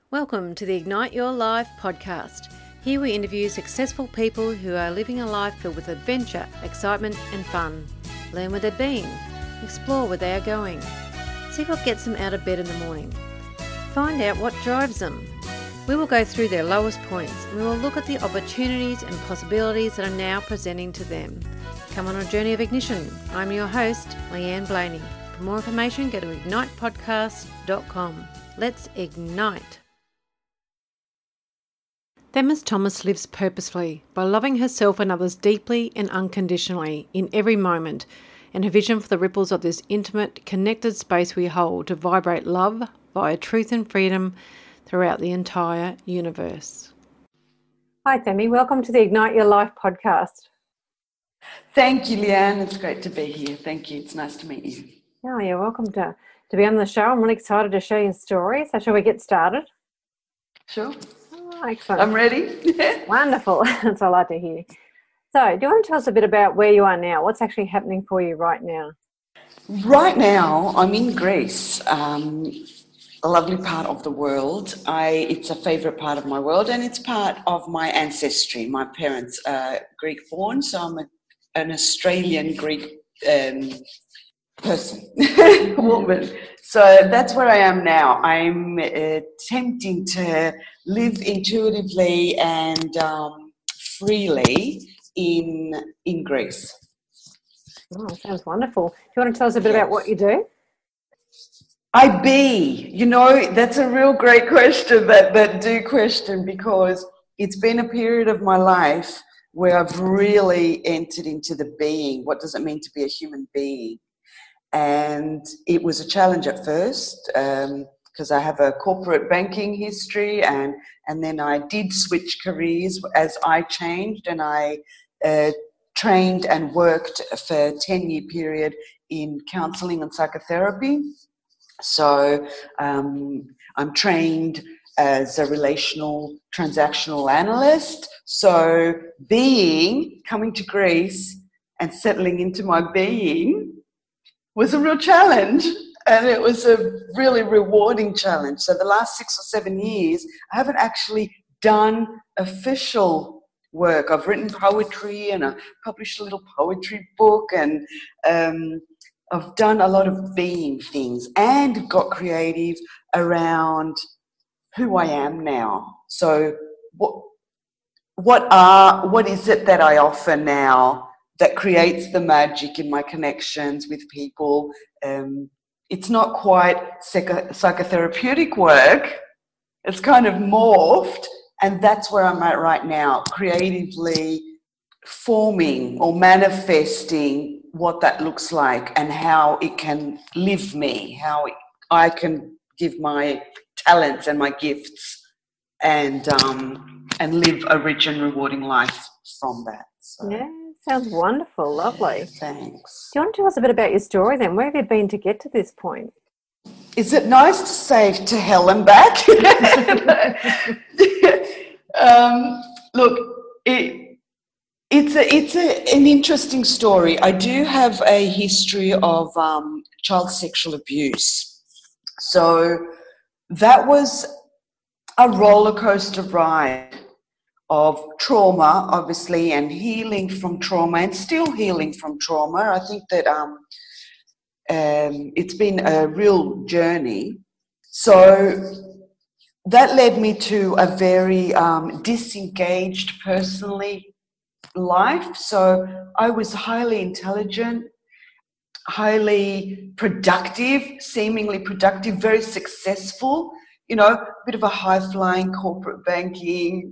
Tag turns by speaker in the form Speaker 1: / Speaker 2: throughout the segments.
Speaker 1: Welcome to the Ignite Your Life podcast. Here we interview successful people who are living a life filled with adventure, excitement and fun. Learn where they're being, explore where they are going. See what gets them out of bed in the morning. Find out what drives them. We will go through their lowest points and we will look at the opportunities and possibilities that are now presenting to them. Come on a journey of ignition. I'm your host, Leanne Blaney. For more information, go to ignitepodcast.com. Let's ignite. Themis Thomas lives purposefully by loving herself and others deeply and unconditionally in every moment, and her vision for the ripples of this intimate, connected space we hold to vibrate love via truth and freedom throughout the entire universe. Hi Themi, welcome to the Ignite Your Life podcast.
Speaker 2: Thank you, Leanne. It's great to be here. Thank you. It's nice to meet you.
Speaker 1: Oh, you're welcome to be on the show. I'm really excited to share your story. So shall we get started?
Speaker 2: Sure.
Speaker 1: Oh, excellent.
Speaker 2: I'm ready.
Speaker 1: Wonderful. That's all I like to hear. So do you want to tell us a bit about where you are now? What's actually happening for you right now?
Speaker 2: Right now, I'm in Greece, a lovely part of the world. It's a favourite part of my world, and it's part of my ancestry. My parents are Greek-born, so I'm an Australian Greek person, woman. So that's where I am now. I'm attempting to live intuitively and freely in Greece.
Speaker 1: Oh, sounds wonderful. Do you want to tell us a bit about what you do?
Speaker 2: That's a real great question, that do question, because it's been a period of my life where I've really entered into the being. What does it mean to be a human being? And it was a challenge at first because I have a corporate banking history, and then I did switch careers as I changed, and I trained and worked for a 10-year period in counselling and psychotherapy. So I'm trained as a relational transactional analyst. So coming to Greece and settling into my being was a real challenge, and it was a really rewarding challenge. So the last 6 or 7 years, I haven't actually done official work. I've written poetry and I published a little poetry book, and I've done a lot of being things and got creative around who I am now. So what is it that I offer now that creates the magic in my connections with people? It's not quite psychotherapeutic work. It's kind of morphed, and that's where I'm at right now, creatively forming or manifesting what that looks like and how it can live me, how I can give my talents and my gifts and live a rich and rewarding life from that. So.
Speaker 1: Yeah. Sounds wonderful. Lovely.
Speaker 2: Thanks.
Speaker 1: Do you want to tell us a bit about your story then? Where have you been to get to this point?
Speaker 2: Is it nice to say to hell and back? Look, it's an interesting story. I do have a history of child sexual abuse. So that was a roller coaster ride of trauma, obviously, and healing from trauma, and still healing from trauma. I think that it's been a real journey. So that led me to a very disengaged personally life. So I was highly intelligent, highly productive, seemingly productive, very successful, a bit of a high-flying corporate banking,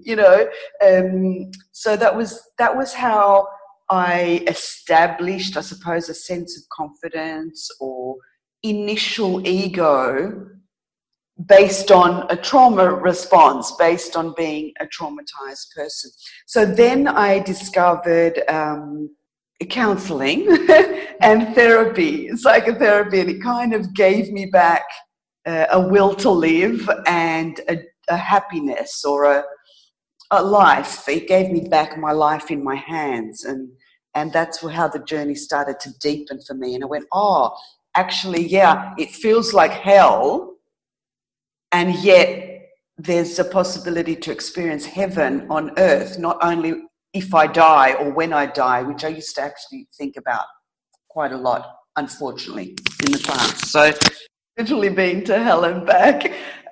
Speaker 2: so that was how I established, I suppose, a sense of confidence or initial ego based on a trauma response, based on being a traumatized person. So then I discovered counseling and therapy, psychotherapy, and it kind of gave me back a will to live and a happiness or a life. It gave me back my life in my hands, and that's how the journey started to deepen for me. And I went, actually, yeah, it feels like hell, and yet there's a possibility to experience heaven on earth, not only if I die or when I die, which I used to actually think about quite a lot, unfortunately, in the past. So literally been to hell and back.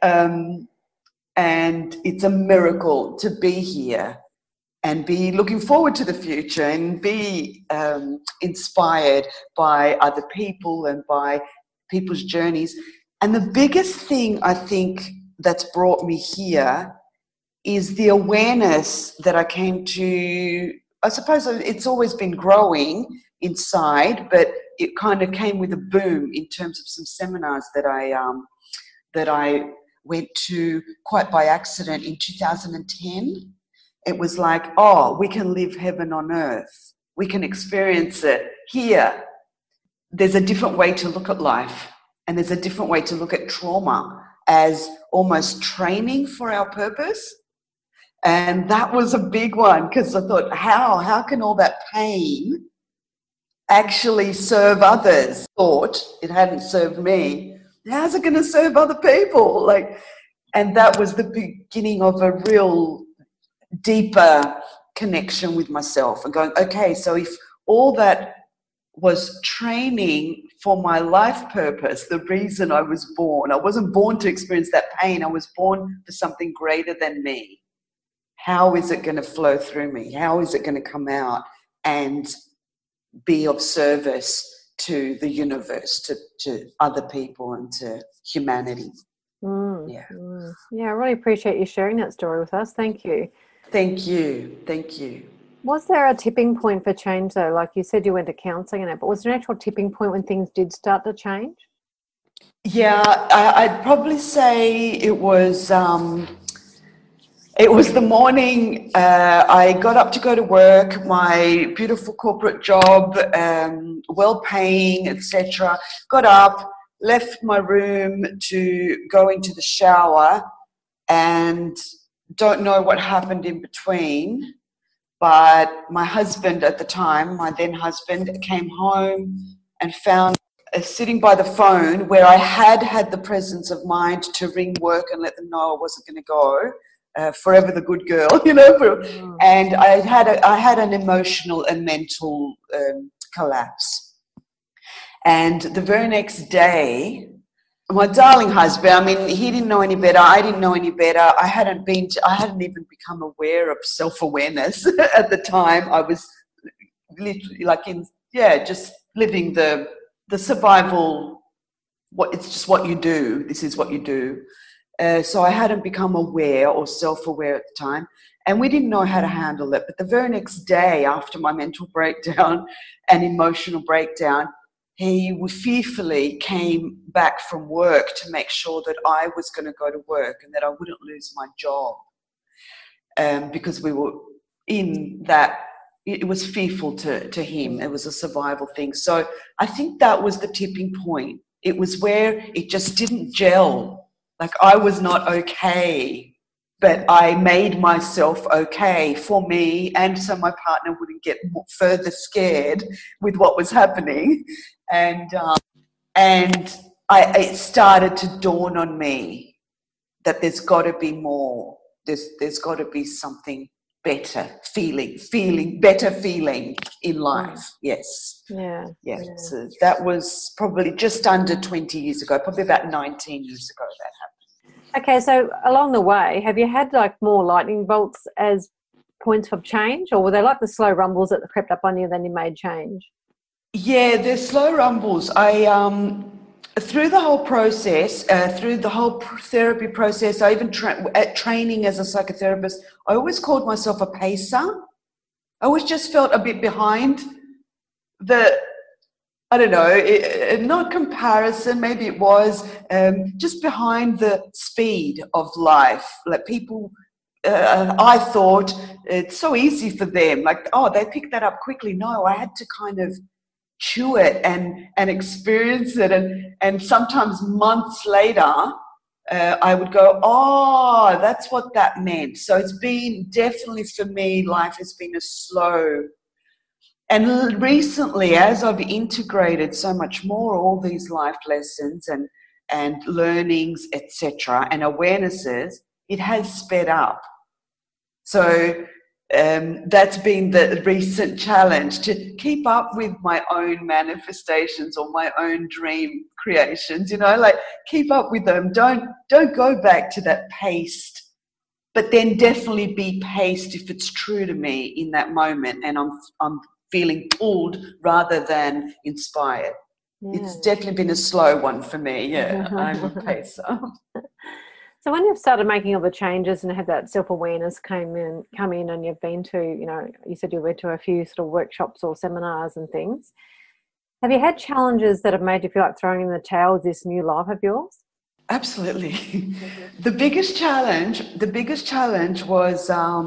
Speaker 2: And it's a miracle to be here and be looking forward to the future and be inspired by other people and by people's journeys. And the biggest thing I think that's brought me here is the awareness that I came to. I suppose it's always been growing inside, but it kind of came with a boom in terms of some seminars that I went to quite by accident in 2010. It was like, oh, we can live heaven on earth. We can experience it here. There's a different way to look at life, and there's a different way to look at trauma as almost training for our purpose. And that was a big one, because I thought, how can all that pain actually serve others? Thought it hadn't served me. How's it going to serve other people? And that was the beginning of a real deeper connection with myself and going, okay, so if all that was training for my life purpose, the reason I was born, I wasn't born to experience that pain. I was born for something greater than me. How is it going to flow through me? How is it going to come out and be of service to the universe, to other people and to humanity?
Speaker 1: Yeah, I really appreciate you sharing that story with us. Thank you.
Speaker 2: Thank you.
Speaker 1: Was there a tipping point for change, though? Like you said, you went to counselling and that, but was there an actual tipping point when things did start to change?
Speaker 2: Yeah, I'd probably say it was the morning I got up to go to work, my beautiful corporate job, well-paying, etc. Got up, left my room to go into the shower, and don't know what happened in between. But my husband at the time, my then husband, came home and found sitting by the phone where I had the presence of mind to ring work and let them know I wasn't going to go. Forever the good girl, and I had an emotional and mental collapse. And the very next day, my darling husband, I mean, he didn't know any better. I didn't know any better. I hadn't even become aware of self-awareness at the time. I was literally just living the survival. It's just what you do. This is what you do. So I hadn't become aware or self-aware at the time, and we didn't know how to handle it. But the very next day, after my mental breakdown and emotional breakdown, he fearfully came back from work to make sure that I was going to go to work and that I wouldn't lose my job, because we were in that. It was fearful to him. It was a survival thing. So I think that was the tipping point. It was where it just didn't gel. Like, I was not okay, but I made myself okay for me, and so my partner wouldn't get further scared with what was happening. And it started to dawn on me that there's got to be more. There's got to be something better, better feeling in life. Yes.
Speaker 1: Yeah.
Speaker 2: So that was probably just under 20 years ago, probably about 19 years ago that happened.
Speaker 1: Okay, so along the way, have you had more lightning bolts as points of change, or were they like the slow rumbles that crept up on you and then you made change?
Speaker 2: Yeah, they're slow rumbles. Through the whole process, through the whole therapy process, I even training as a psychotherapist, I always called myself a pacer. I always just felt a bit behind not comparison, maybe it was, just behind the speed of life. Like people, I thought it's so easy for them. They picked that up quickly. No, I had to kind of chew it and experience it, and sometimes months later I would go, oh, that's what that meant. So it's been definitely, for me, life has been a slow. And recently, as I've integrated so much more all these life lessons and learnings, etc., and awarenesses, it has sped up. So that's been the recent challenge, to keep up with my own manifestations or my own dream creations, like keep up with them. Don't go back to that paced, but then definitely be paced if it's true to me in that moment and I'm feeling pulled rather than inspired. Yeah. It's definitely been a slow one for me. Yeah, I'm a pacer.
Speaker 1: So when you've started making all the changes and had that self-awareness come in and you've been to, you said you went to a few sort of workshops or seminars and things, have you had challenges that have made you feel like throwing in the towel with this new life of yours?
Speaker 2: Absolutely. The biggest challenge was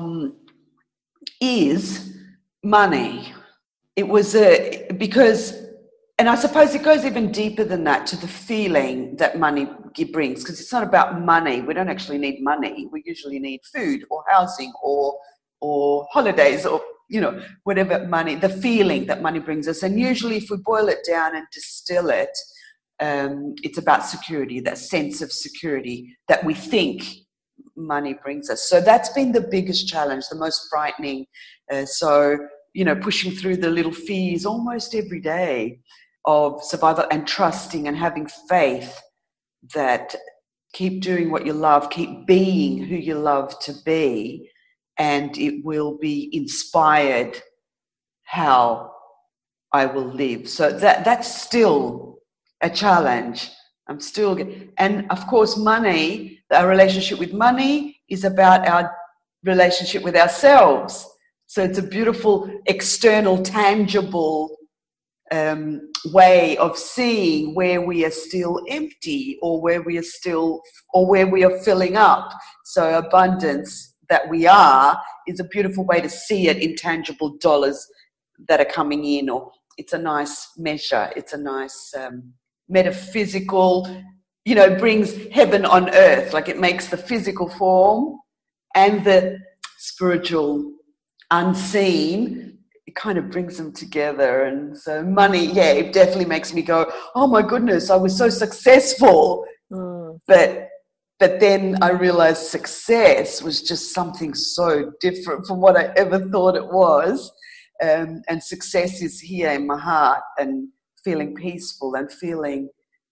Speaker 2: is money. It was because, and I suppose it goes even deeper than that, to the feeling that money brings, because it's not about money. We don't actually need money. We usually need food or housing or holidays or, whatever money, the feeling that money brings us. And usually if we boil it down and distill it, it's about security, that sense of security that we think money brings us. So that's been the biggest challenge, the most frightening. Pushing through the little fears almost every day of survival and trusting and having faith that keep doing what you love, keep being who you love to be, and it will be inspired how I will live. So that's still a challenge. And of course, money, our relationship with money is about our relationship with ourselves. So it's a beautiful, external, tangible way of seeing where we are still empty or where we are filling up. So abundance that we are is a beautiful way to see it in tangible dollars that are coming in, or it's a nice measure. It's a nice metaphysical, brings heaven on earth. Like it makes the physical form and the spiritual unseen, it kind of brings them together. And so money, it definitely makes me go, oh my goodness, I was so successful. But then I realized success was just something so different from what I ever thought it was. And success is here in my heart, and feeling peaceful and feeling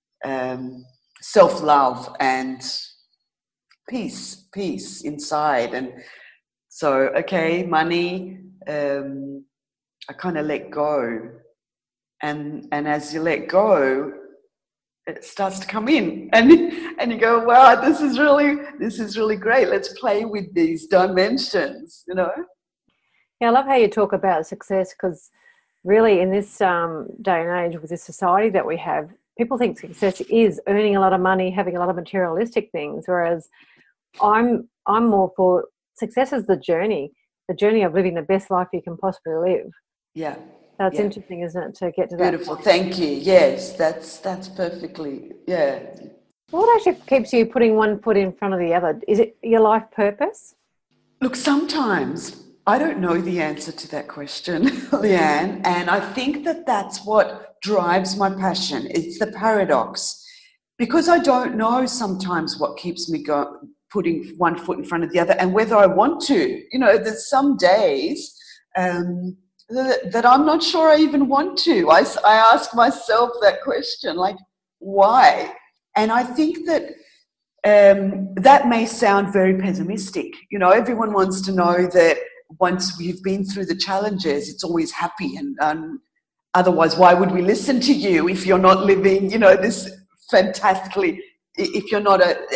Speaker 2: self-love and peace inside. And so, money, I kind of let go. And as you let go, it starts to come in. And you go, wow, this is really great. Let's play with these dimensions, Yeah,
Speaker 1: I love how you talk about success, because really in this day and age, with this society that we have, people think success is earning a lot of money, having a lot of materialistic things, whereas I'm more for success is the journey of living the best life you can possibly live.
Speaker 2: Yeah.
Speaker 1: That's interesting, isn't it, to get to that?
Speaker 2: Beautiful. Thank you. Yes, that's perfectly, yeah.
Speaker 1: What actually keeps you putting one foot in front of the other? Is it your life purpose?
Speaker 2: Look, sometimes I don't know the answer to that question, Leanne, and I think that's what drives my passion. It's the paradox. Because I don't know sometimes what keeps me putting one foot in front of the other, and whether I want to. There's some days that I'm not sure I even want to. I ask myself that question, like, why? And I think that that may sound very pessimistic. Everyone wants to know that once we've been through the challenges, it's always happy, and otherwise, why would we listen to you if you're not living, this fantastically, if you're not a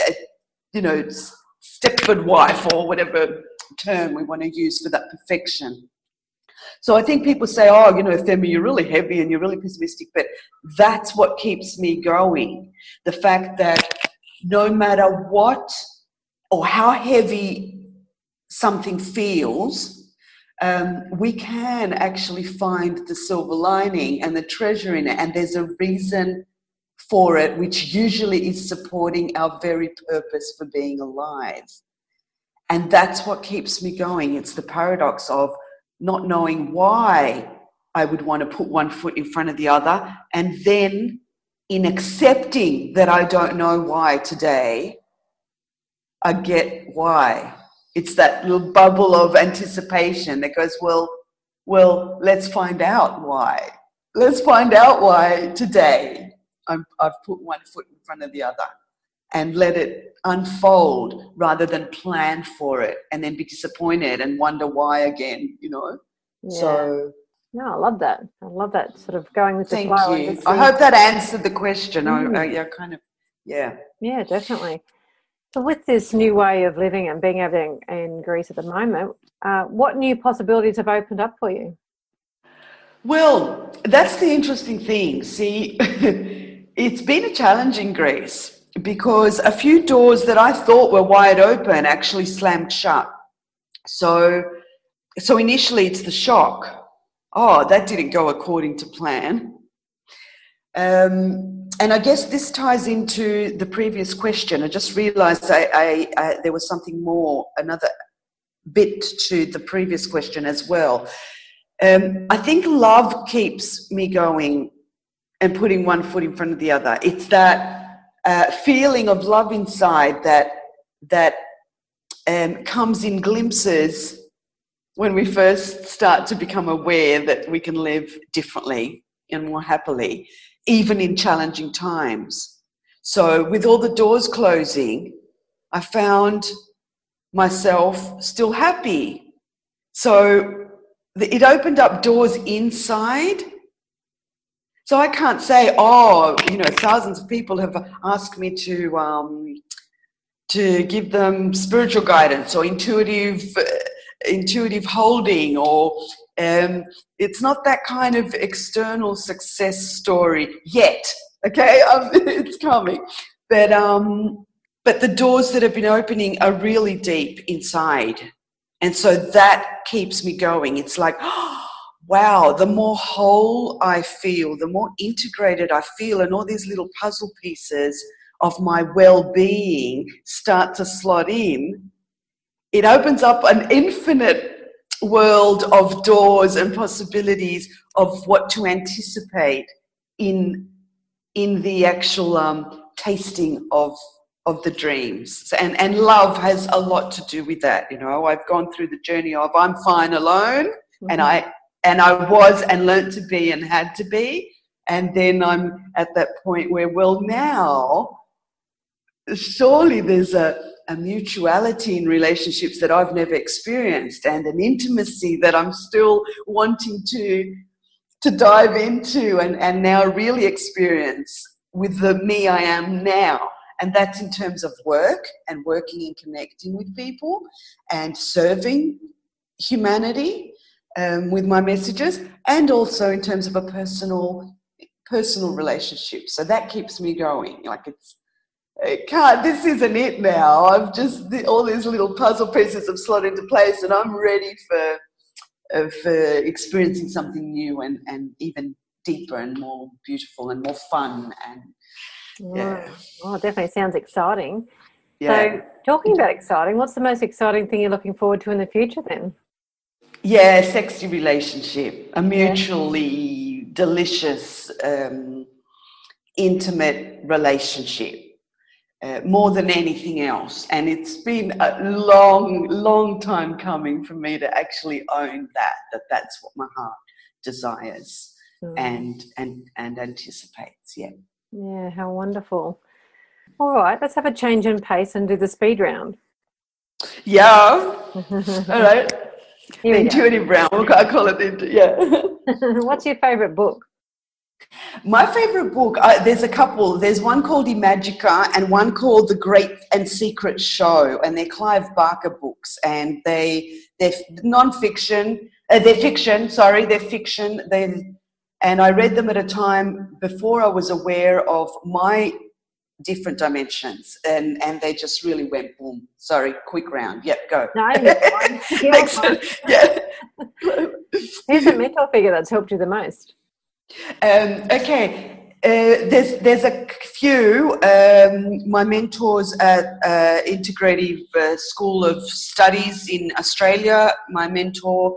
Speaker 2: Stepford wife or whatever term we want to use for that perfection. So I think people say, oh, Femi, you're really heavy and you're really pessimistic, but that's what keeps me going. The fact that no matter what or how heavy something feels, we can actually find the silver lining and the treasure in it. And there's a reason for it, which usually is supporting our very purpose for being alive. And that's what keeps me going. It's the paradox of not knowing why I would want to put one foot in front of the other, and then in accepting that I don't know why today, I get why. It's that little bubble of anticipation that goes, well, let's find out why. Let's find out why today I've put one foot in front of the other and let it unfold rather than plan for it and then be disappointed and wonder why again,
Speaker 1: Yeah.
Speaker 2: So...
Speaker 1: No, I love that. I love that sort of going with the flow.
Speaker 2: Thank you. I hope that answered the question.
Speaker 1: Yeah, definitely. So with this new way of living and being over in Greece at the moment, what new possibilities have opened up for you?
Speaker 2: Well, that's the interesting thing. See, it's been a challenge in Greece because a few doors that I thought were wide open actually slammed shut. So initially it's the shock. Oh, that didn't go according to plan. And I guess this ties into the previous question. I just realized there was something more, another bit to the previous question as well. I think love keeps me going and putting one foot in front of the other. It's that feeling of love inside that comes in glimpses when we first start to become aware that we can live differently and more happily, even in challenging times. So with all the doors closing, I found myself still happy. So it opened up doors inside. So I can't say, thousands of people have asked me to give them spiritual guidance or intuitive holding, or it's not that kind of external success story yet. Okay, it's coming, but the doors that have been opening are really deep inside, and so that keeps me going. It's like, wow, the more whole I feel, the more integrated I feel, and all these little puzzle pieces of my well-being start to slot in. It opens up an infinite world of doors and possibilities of what to anticipate in the actual tasting of the dreams. And love has a lot to do with that. I've gone through the journey of I'm fine alone, and I was and learnt to be and had to be. And then I'm at that point where, well, now surely there's a mutuality in relationships that I've never experienced, and an intimacy that I'm still wanting to dive into and now really experience with the me I am now. And that's in terms of work and working and connecting with people and serving humanity with my messages, and also in terms of a personal relationship. So that keeps me going. This isn't it now. I've just, all these little puzzle pieces have slotted into place, and I'm ready for experiencing something new and even deeper and more beautiful and more fun. And yeah.
Speaker 1: Oh, definitely sounds exciting.
Speaker 2: Yeah.
Speaker 1: So talking about exciting, what's the most exciting thing you're looking forward to in the future then?
Speaker 2: Yeah, sexy relationship, a mutually delicious, intimate relationship. More than anything else, and it's been a long time coming for me to actually own that's what my heart desires and anticipates.
Speaker 1: Yeah, how wonderful. All right, let's have a change in pace and do the speed round.
Speaker 2: All right, the intuitive round, I call it.
Speaker 1: What's your favorite book?
Speaker 2: My favorite book, there's a couple. There's one called Imagica and one called The Great and Secret Show, and they're Clive Barker books, and they're non-fiction. They're fiction. And I read them at a time before I was aware of my different dimensions, and they just really went boom. Sorry, quick round. Yep, go.
Speaker 1: No, Who's the mentor figure that's helped you the most?
Speaker 2: Okay, there's a few. My mentors at Integrative School of Studies in Australia, my mentor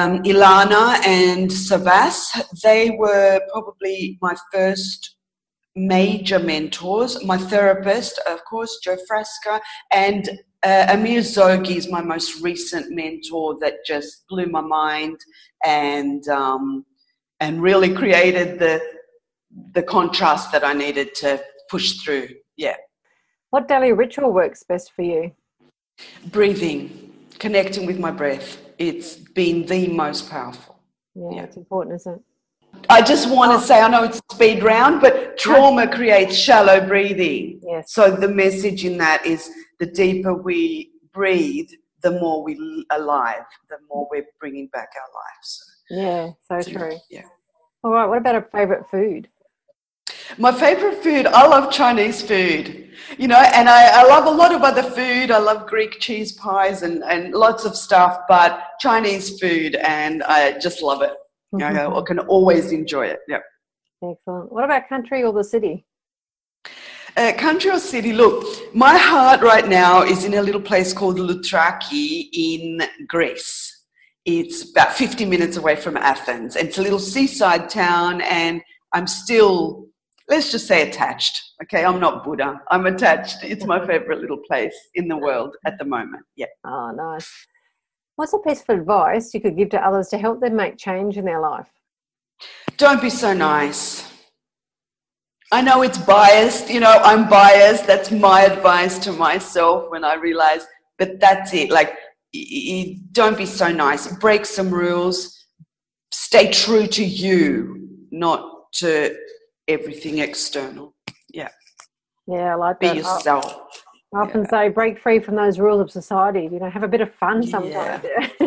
Speaker 2: Ilana and Savas, they were probably my first major mentors. My therapist, of course, Joe Frasca, and Amir Zogi is my most recent mentor that just blew my mind and really created the contrast that I needed to push through. Yeah.
Speaker 1: What daily ritual works best for you?
Speaker 2: Breathing, connecting with my breath. It's been the most powerful.
Speaker 1: Yeah, it's important, isn't it?
Speaker 2: I just want to say, I know it's a speed round, but trauma creates shallow breathing.
Speaker 1: Yes.
Speaker 2: So the message in that is the deeper we breathe, the more we're alive, the more we're bringing back our lives.
Speaker 1: Yeah, so true.
Speaker 2: Yeah.
Speaker 1: All right, what about a favourite food?
Speaker 2: My favourite food, I love Chinese food, and I love a lot of other food. I love Greek cheese pies and lots of stuff, but Chinese food, and I just love it. I can always enjoy it. Yeah.
Speaker 1: Excellent. What about country or the city?
Speaker 2: Country or city? Look, my heart right now is in a little place called Loutraki in Greece. It's about 50 minutes away from Athens. It's a little seaside town, and I'm still, let's just say, attached. Okay, I'm not Buddha. I'm attached. It's my favorite little place in the world at the moment. Yeah.
Speaker 1: Oh, nice. What's a piece of advice you could give to others to help them make change in their life?
Speaker 2: Don't be so nice. I know it's biased. I'm biased. That's my advice to myself when I realize, but that's it. Like, don't be so nice. Break some rules. Stay true to you, not to everything external. Yeah.
Speaker 1: Yeah, I like
Speaker 2: be
Speaker 1: that.
Speaker 2: yourself.
Speaker 1: I often say break free from those rules of society. Have a bit of fun sometimes.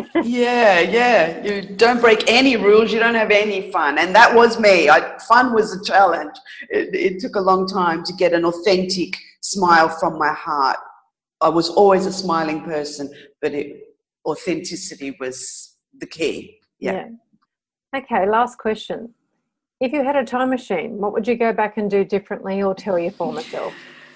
Speaker 2: Yeah. You don't break any rules. You don't have any fun. And that was me. Fun was a challenge. It took a long time to get an authentic smile from my heart. I was always a smiling person, but authenticity was the key. Yeah.
Speaker 1: Okay, last question. If you had a time machine, what would you go back and do differently or tell your former self?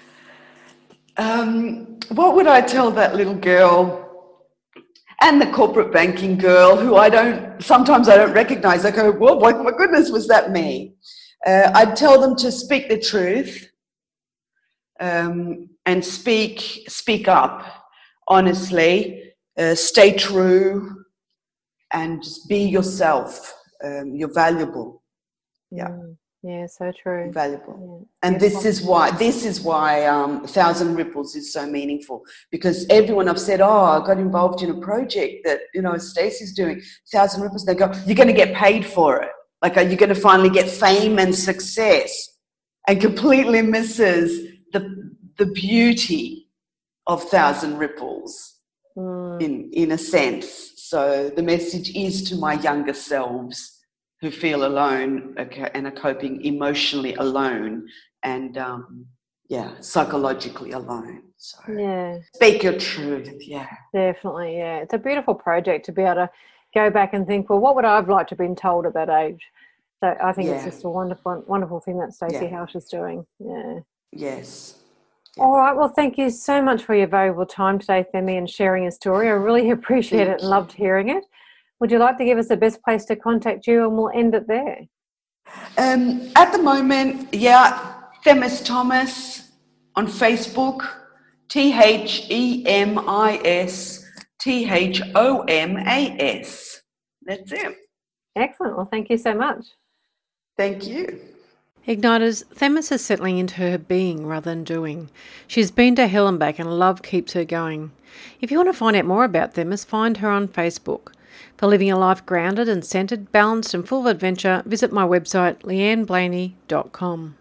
Speaker 2: What would I tell that little girl and the corporate banking girl who sometimes I don't recognize? I go, well, my goodness, was that me? I'd tell them to speak the truth and speak up honestly, stay true, and just be yourself. You're valuable. Yeah.
Speaker 1: Yeah, so true.
Speaker 2: Valuable. Yeah. And this is why 1,000 Ripples is so meaningful, because everyone I've said, I got involved in a project that, Stacey's doing, 1,000 Ripples, they go, you're going to get paid for it. Like, are you going to finally get fame and success? And completely misses the beauty of 1,000 Ripples in a sense. So the message is to my younger selves who feel alone and are coping emotionally alone and, psychologically alone. So speak your truth,
Speaker 1: Definitely, It's a beautiful project to be able to go back and think, well, what would I have liked to have been told at that age? So I think it's just a wonderful, wonderful thing that Stacey Hausch is doing. Yeah.
Speaker 2: Yes.
Speaker 1: All right. Well, thank you so much for your valuable time today, Themi, and sharing your story. I really appreciate it and loved hearing it. Would you like to give us the best place to contact you, and we'll end it there?
Speaker 2: At the moment, Themis Thomas on Facebook, ThemisThomas. That's it.
Speaker 1: Excellent. Well, thank you so much.
Speaker 2: Thank you.
Speaker 1: Igniters, Themis is settling into her being rather than doing. She's been to hell and back, and love keeps her going. If you want to find out more about Themis, find her on Facebook. For living a life grounded and centred, balanced and full of adventure, visit my website leanneblaney.com.